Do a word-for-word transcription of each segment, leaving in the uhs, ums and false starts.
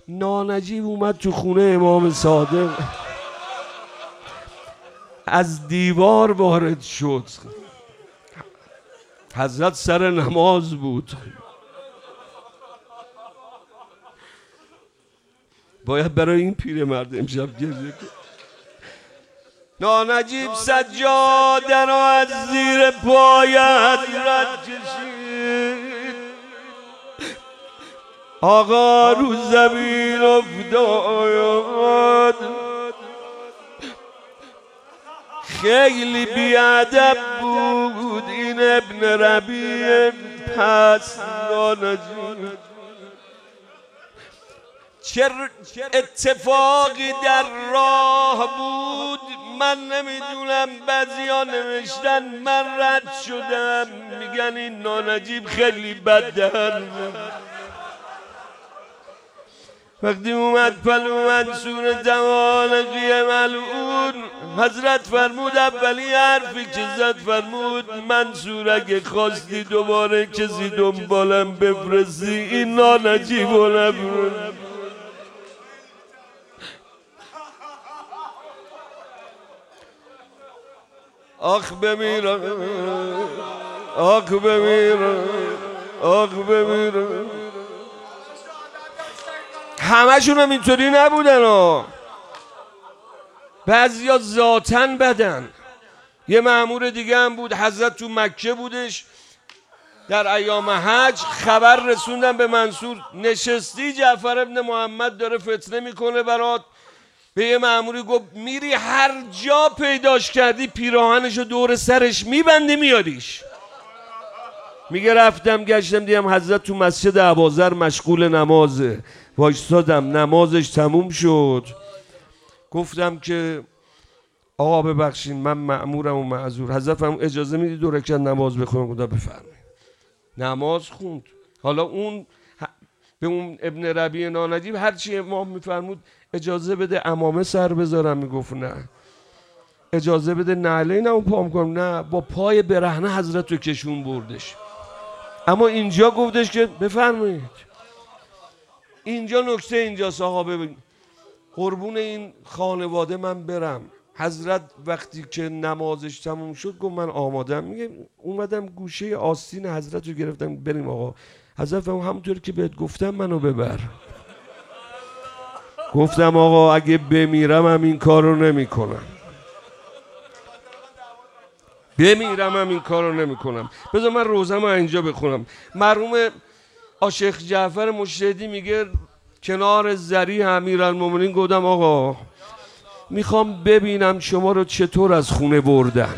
نانجیب اومد تو خونه امام صادق، از دیوار وارد شد. حضرت سر نماز بود، باید برای این پیرمرد امشب گریه کنم. نانجیب سجاده را از زیر پایت رد کشید، آقا رو زمین افتاد. خیلی بیادب بود این ابن ربیع. پس نانجیب چه اتفاقی در راه بود من نمیدونم، بعضیا نوشتن من رد شدم، میگن این نانجیب خیلی بددهن. وقتی اومد پلو منصور دوالقی ملعون، حضرت فرمود اولی حرفی که زد فرمود منصور اگه خواستی دوباره کسی دنبالم بفرستی این نانجیب رو نبرد. آخ بمیرم، آخ بمیرم، آخ بمیرم. همشون هم اینطوری نبودن ها، بعضیا ذاتن بدن. یه مأمور دیگه هم بود، حضرت تو مکه بودش در ایام حج، خبر رسوندن به منصور نشستی جعفر ابن محمد داره فتنه میکنه برات. به یه مأموری گفت میری هر جا پیداش کردی پیراهنشو دور سرش میبندی میاریش. میگه رفتم گشتم دیدم حضرت تو مسجد ابوذر مشغول نمازه، وایستادم نمازش تموم شد، گفتم که آقا ببخشید من مأمورم و معذور. حضرت فرمود اجازه میدی دو رکعت نماز بخونم؟ گفتم بفرمایید. نماز خوند. حالا اون به اون ابن ربیع نانجیب هرچی امام میفرمود اجازه بده عمامه سر بذارم، میگفت نه. اجازه بده نعلین رو پام کنم، نه. با پای برهنه حضرت رو کشون بردش. اما اینجا گفتش که بفرمایید. اینجا نکته اینجاست آقا، ببین قربون این خانواده من برم. حضرت وقتی که نمازش تموم شد گفت من آمادم. میگه اومدم گوشه آستین حضرت رو گرفتم بریم آقا. حضرت فرمود همونطور که بهت گفتم منو ببر. گفتم آقا اگه بمیرم هم این کار رو نمی کنم، بمیرم هم این کار رو نمی کنم. بذار من روزم اینجا بخونم. مرحوم آشیخ جعفر مشهدی میگه کنار زری امیرالمومنین گفتم آقا میخوام ببینم شما رو چطور از خونه بردن.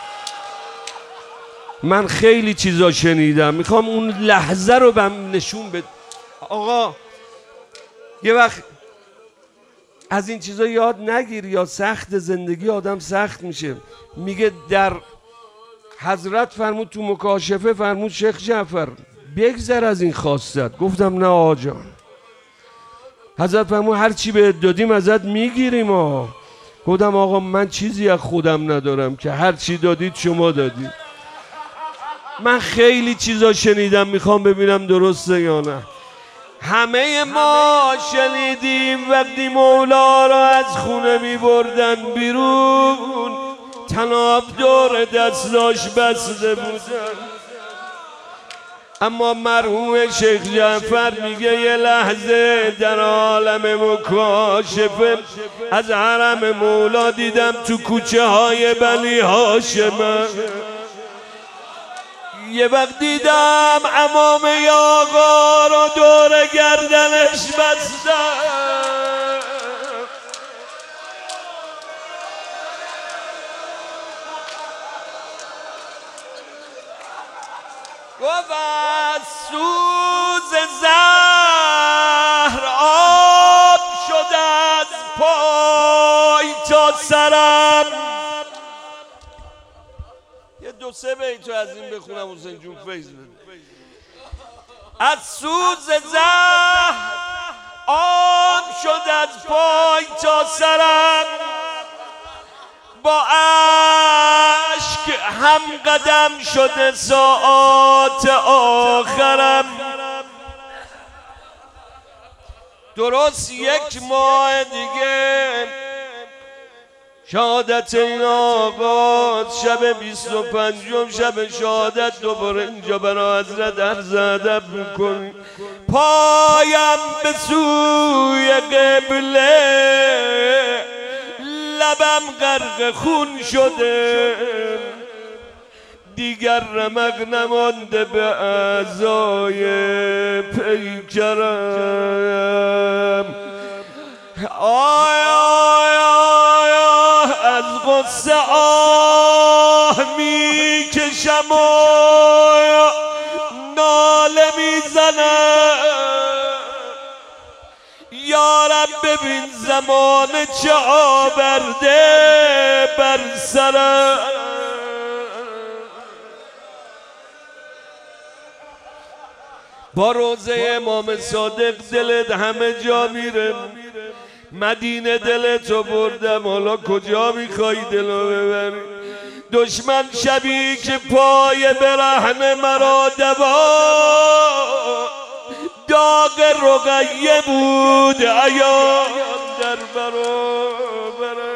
من خیلی چیزا شنیدم، میخوام اون لحظه رو بهم نشون بده. آقا یه وقت از این چیزا یاد نگیر یا سخت زندگی آدم سخت میشه. میگه در حضرت فرمود تو مکاشفه فرمود شیخ جعفر بگذر از این خواستت. گفتم نه آقا جان. حضرت فرمود هر چی بهت دادیم ازت میگیریم ها. گفتم آقا من چیزی از خودم ندارم که هر چی دادید شما دادید. من خیلی چیزا شنیدم میخوام ببینم درسته یا نه. همه ما شنیدیم وقتی مولا را از خونه می بردن بیرون طناب دور دستاش بسته بودن. اما مرحوم شیخ جعفر میگه یه لحظه در عالم مکاشفه از حرم مولا دیدم تو کوچه های بنی هاشم. یه وقت دیدم عمامه آقا را دور گردنش بستم. گفت از سوز زهر آب شد از پای تا سرم. یه دو سه بیت از این بخونم حسین جون فیض بده. از سوز زهر آب شد از پای تا سرم، با اشک هم قدم شده ساعات آخرم. درست یک ماه دیگه شهادت این آقا شب بیست و پنجم شب شهادت دوباره اینجا برا حضرت عرض ادب میکنیم. پایم به سوی قبله، لبم غرق خون شده، دیگر رمق نمانده به اعضای پیکرم. آی آی آی از غصه آه می کشم و ناله میزنم. یارب ببین زمانه چه آورده بر سرم. با روزه امام صادق دلت همه جا میره، مدینه دلتو بردم، حالا کجا میخوای دلو ببری؟ دشمن شبی که پای برهنه مرا دوان، داغ رقیه بود عیان در برابرم.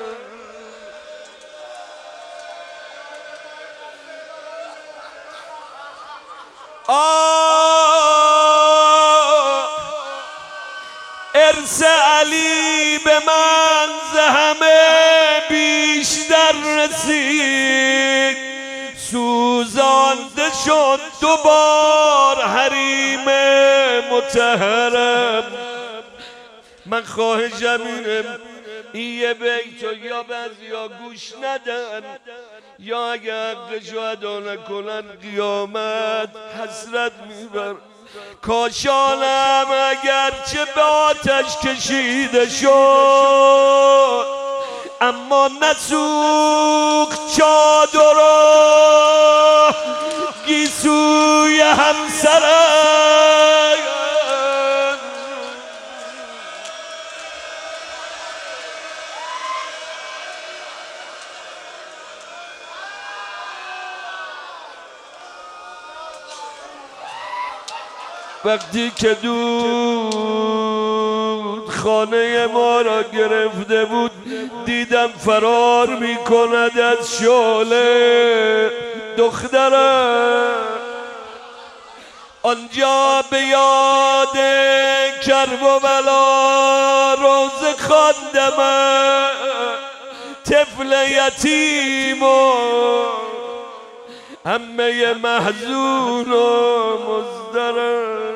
ارث علی به من ز همه بیشتر رسید، سوزانده شد دوبار حریم مطهرم. من خواهشم اینه این یه بیتو یا بعضیا گوش ندن، یا اگه حقشو ادا نکنن قیامت حسرت میبر. کاشانم اگرچه به آتش کشیده شد، اما نسوخت چادر و گیسوی همسرم. وقتی که دود خانه ما را گرفته بود، دیدم فرار میکند از شعله دخترم. آنجا به یاد کرب و بلا روزه خواندم، طفل یتیم و همه محزون و مضطرب.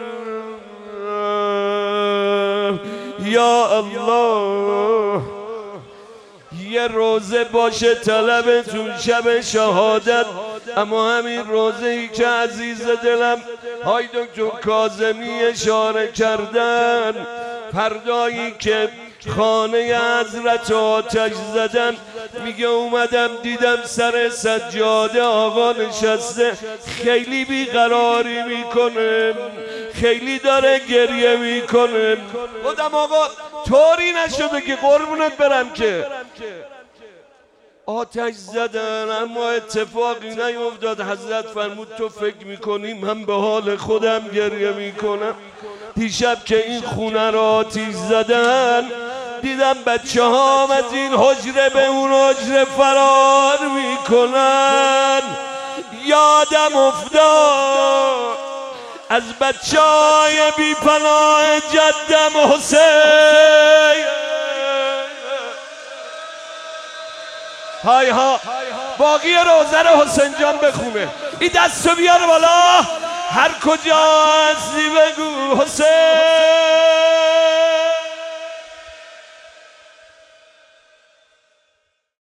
یا الله یه روزه باشه طلبتون شب شهادت، اما همین روزه ای که عزیز دلم های دکتر کاظمی اشاره کردن، فردایی که خانه حضرت آتش زدن، میگه اومدم دیدم سر سجاده آقا نشسته، خیلی بیقراری میکنه، خیلی داره گریه میکنه. بودم آقا طوری نشده که قربونت برم که آتش زدن، اما اتفاقی نیفتاد. حضرت فرمود تو فکر میکنی من به حال خودم گریه میکنم؟ دیشب که این خونه را آتش زدن، دیدم بچه هام از این حجره به اون حجره فرار میکنن. یادم افتاد از بچه های بی پناه جدم حسین. های ها باقی روزه رو حسین جان بخونه. این دستو بیار بالا، هر کجا هستی بگو حسین.